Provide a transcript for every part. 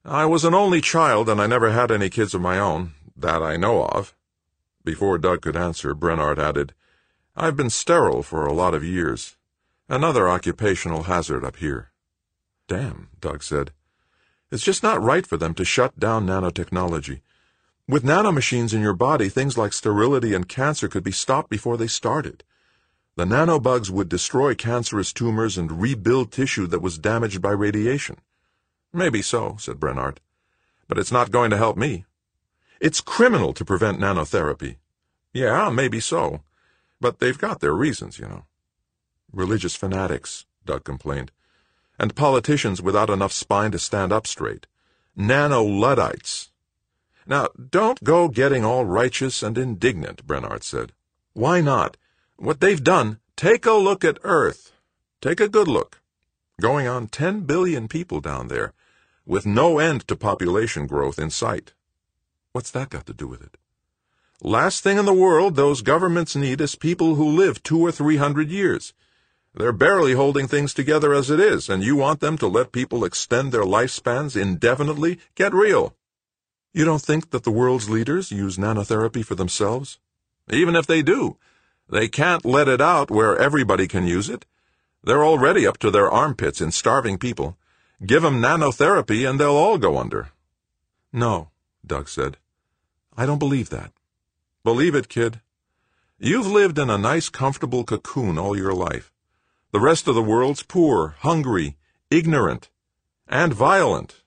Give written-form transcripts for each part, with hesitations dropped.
I was an only child, and I never had any kids of my own, that I know of. Before Doug could answer, Brennard added, I've been sterile for a lot of years. Another occupational hazard up here. Damn, Doug said. It's just not right for them to shut down nanotechnology. With nanomachines in your body, things like sterility and cancer could be stopped before they started. The nanobugs would destroy cancerous tumors and rebuild tissue that was damaged by radiation. Maybe so, said Brennard. But it's not going to help me. It's criminal to prevent nanotherapy. Yeah, maybe so. But they've got their reasons, you know. Religious fanatics, Doug complained. And politicians without enough spine to stand up straight. Nano-Luddites. Now, don't go getting all righteous and indignant, Brennard said. Why not? What they've done, take a look at Earth. Take a good look. Going on 10 billion people down there, with no end to population growth in sight. What's that got to do with it? Last thing in the world those governments need is people who live 200 or 300 years. They're barely holding things together as it is, and you want them to let people extend their lifespans indefinitely? Get real. You don't think that the world's leaders use nanotherapy for themselves? Even if they do, they can't let it out where everybody can use it. They're already up to their armpits in starving people. Give them nanotherapy and they'll all go under. No, Doug said. I don't believe that. Believe it, kid. You've lived in a nice, comfortable cocoon all your life. The rest of the world's poor, hungry, ignorant, and violent.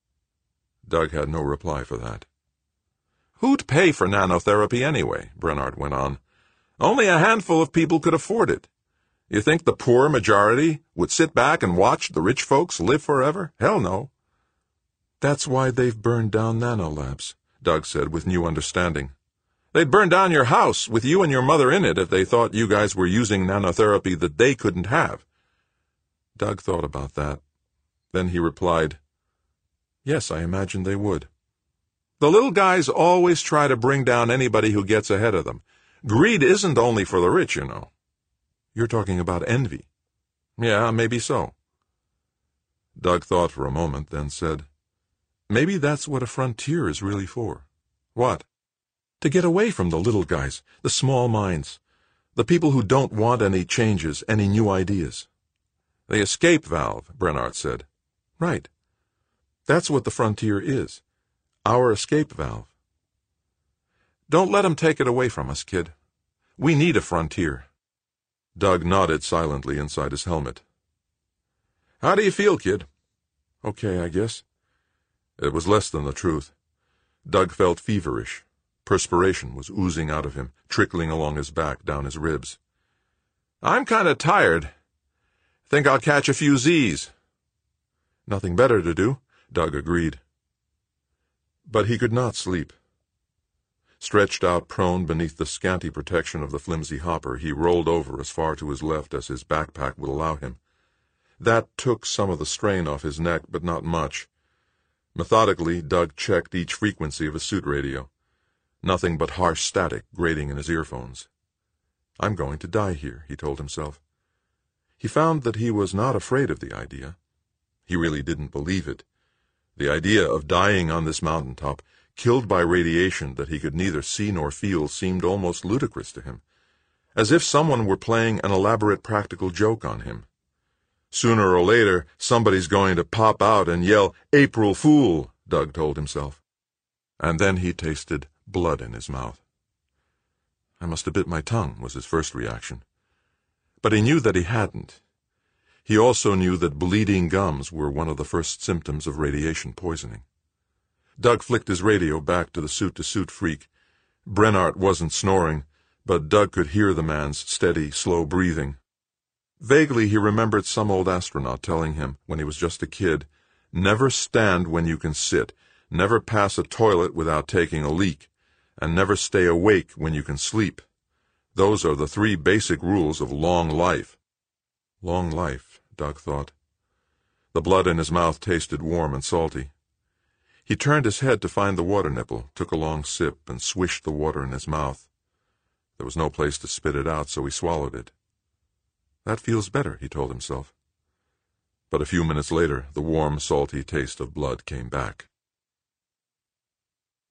Doug had no reply for that. Who'd pay for nanotherapy anyway? Brennard went on. Only a handful of people could afford it. You think the poor majority would sit back and watch the rich folks live forever? Hell no. That's why they've burned down nanolabs, Doug said with new understanding. They'd burn down your house with you and your mother in it if they thought you guys were using nanotherapy that they couldn't have. Doug thought about that. Then he replied, Yes, I imagine they would. The little guys always try to bring down anybody who gets ahead of them. Greed isn't only for the rich, you know. You're talking about envy. Yeah, maybe so. Doug thought for a moment, then said, Maybe that's what a frontier is really for. What? To get away from the little guys, the small minds, the people who don't want any changes, any new ideas. The escape valve, Brennard said. Right. That's what the frontier is. Our escape valve. Don't let 'em take it away from us, kid. We need a frontier. Doug nodded silently inside his helmet. How do you feel, kid? Okay, I guess. It was less than the truth. Doug felt feverish. Perspiration was oozing out of him, trickling along his back, down his ribs. I'm kind of tired. Think I'll catch a few Z's. Nothing better to do, Doug agreed. But he could not sleep. Stretched out prone beneath the scanty protection of the flimsy hopper, he rolled over as far to his left as his backpack would allow him. That took some of the strain off his neck, but not much. Methodically, Doug checked each frequency of his suit radio. Nothing but harsh static grating in his earphones. I'm going to die here, he told himself. He found that he was not afraid of the idea. He really didn't believe it. The idea of dying on this mountaintop, killed by radiation that he could neither see nor feel, seemed almost ludicrous to him, as if someone were playing an elaborate practical joke on him. Sooner or later, somebody's going to pop out and yell, April Fool, Doug told himself. And then he tasted blood in his mouth. I must have bit my tongue, was his first reaction. But he knew that he hadn't. He also knew that bleeding gums were one of the first symptoms of radiation poisoning. Doug flicked his radio back to the suit-to-suit freak. Brennard wasn't snoring, but Doug could hear the man's steady, slow breathing. Vaguely he remembered some old astronaut telling him, when he was just a kid, never stand when you can sit, never pass a toilet without taking a leak, and never stay awake when you can sleep. Those are the 3 basic rules of long life. Long life, Doug thought. The blood in his mouth tasted warm and salty. He turned his head to find the water nipple, took a long sip, and swished the water in his mouth. There was no place to spit it out, so he swallowed it. That feels better, he told himself. But a few minutes later, the warm, salty taste of blood came back.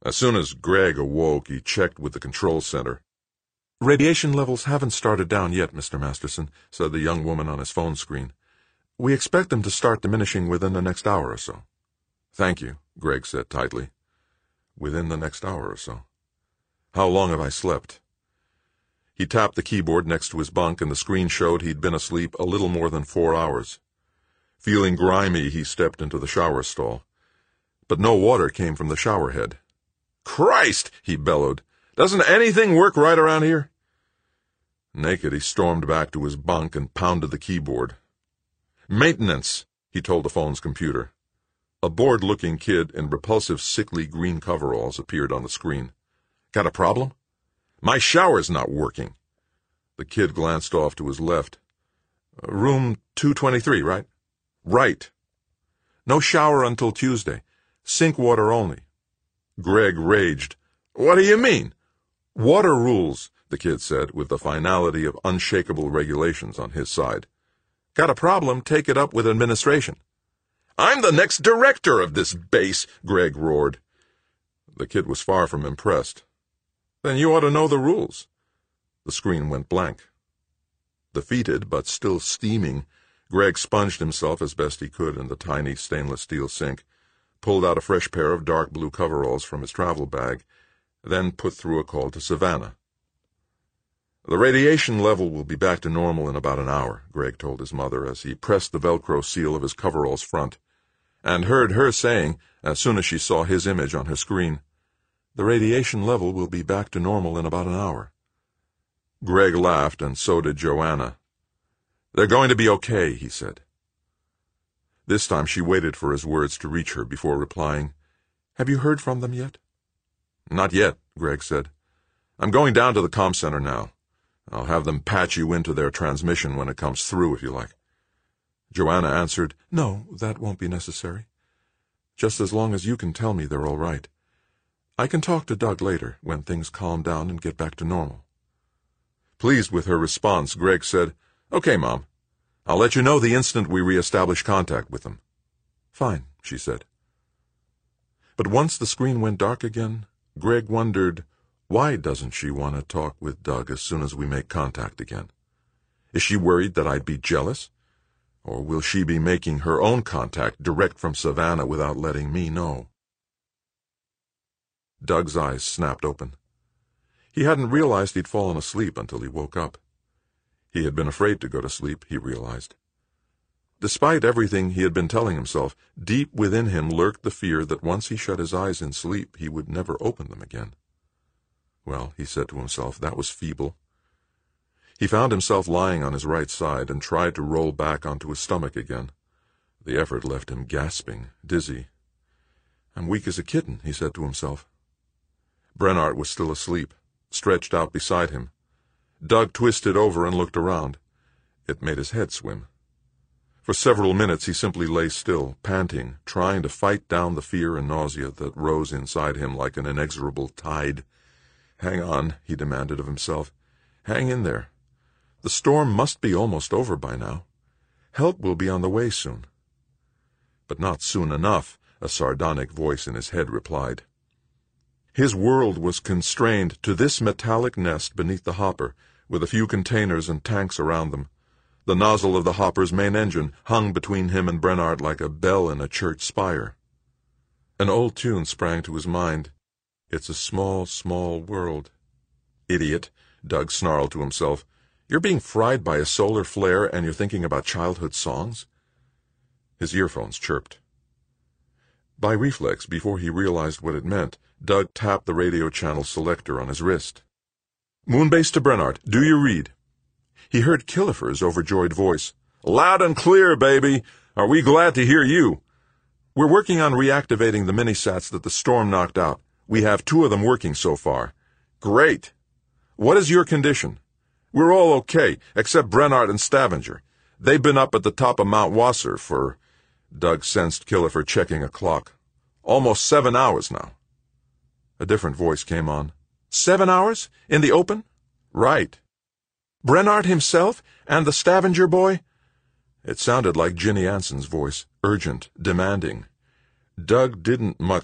As soon as Greg awoke, he checked with the control center. "Radiation levels haven't started down yet, Mr. Masterson," said the young woman on his phone screen. "We expect them to start diminishing within the next hour or so." "Thank you," Greg said tightly. "Within the next hour or so. How long have I slept?" He tapped the keyboard next to his bunk, and the screen showed he'd been asleep a little more than 4 hours. Feeling grimy, he stepped into the shower stall. But no water came from the shower head. "Christ!" he bellowed. "Doesn't anything work right around here?" Naked, he stormed back to his bunk and pounded the keyboard. "Maintenance," he told the phone's computer. A bored-looking kid in repulsive, sickly green coveralls appeared on the screen. "Got a problem?" "My shower's not working." The kid glanced off to his left. "Room 223, right?" "Right." "No shower until Tuesday. Sink water only." Greg raged. "What do you mean?" "Water rules," the kid said, with the finality of unshakable regulations on his side. "Got a problem, take it up with administration." "I'm the next director of this base," Greg roared. The kid was far from impressed. "Then you ought to know the rules." The screen went blank. Defeated, but still steaming, Greg sponged himself as best he could in the tiny stainless steel sink, pulled out a fresh pair of dark blue coveralls from his travel bag, then put through a call to Savannah. "The radiation level will be back to normal in about an hour," Greg told his mother as he pressed the Velcro seal of his coverall's front, and heard her saying, as soon as she saw his image on her screen, "The radiation level will be back to normal in about an hour." Greg laughed, and so did Joanna. "They're going to be okay," he said. This time she waited for his words to reach her before replying, "Have you heard from them yet?" "Not yet," Greg said. "I'm going down to the comm center now. I'll have them patch you into their transmission when it comes through, if you like." Joanna answered, "No, that won't be necessary. Just as long as you can tell me they're all right. I can talk to Doug later, when things calm down and get back to normal." Pleased with her response, Greg said, "Okay, Mom. I'll let you know the instant we reestablish contact with them." "Fine," she said. But once the screen went dark again, Greg wondered, why doesn't she want to talk with Doug as soon as we make contact again? Is she worried that I'd be jealous? Or will she be making her own contact direct from Savannah without letting me know? Doug's eyes snapped open. He hadn't realized he'd fallen asleep until he woke up. He had been afraid to go to sleep, he realized. Despite everything he had been telling himself, deep within him lurked the fear that once he shut his eyes in sleep, he would never open them again. Well, he said to himself, that was feeble. He found himself lying on his right side and tried to roll back onto his stomach again. The effort left him gasping, dizzy. "I'm weak as a kitten," he said to himself. Brennart was still asleep, stretched out beside him. Doug twisted over and looked around. It made his head swim. For several minutes he simply lay still, panting, trying to fight down the fear and nausea that rose inside him like an inexorable tide. "Hang on," he demanded of himself. "Hang in there. The storm must be almost over by now. Help will be on the way soon." But not soon enough, a sardonic voice in his head replied. His world was constrained to this metallic nest beneath the hopper, with a few containers and tanks around them. The nozzle of the hopper's main engine hung between him and Brennart like a bell in a church spire. An old tune sprang to his mind. "It's a small, small world." "Idiot," Doug snarled to himself. "You're being fried by a solar flare and you're thinking about childhood songs?" His earphones chirped. By reflex, before he realized what it meant, Doug tapped the radio channel selector on his wrist. "Moonbase to Brennart, do you read?" He heard Killefer's overjoyed voice. "Loud and clear, baby. Are we glad to hear you?" "We're working on reactivating the minisats that the storm knocked out. We have 2 of them working so far." "Great. What is your condition?" "We're all okay, except Brennart and Stavanger. They've been up at the top of Mount Wasser for—" Doug sensed Killefer checking a clock. "Almost 7 hours now." A different voice came on. 7 hours? In the open?" "Right." "Brennart himself? And the Stavanger boy?" It sounded like Ginny Anson's voice, urgent, demanding. Doug didn't much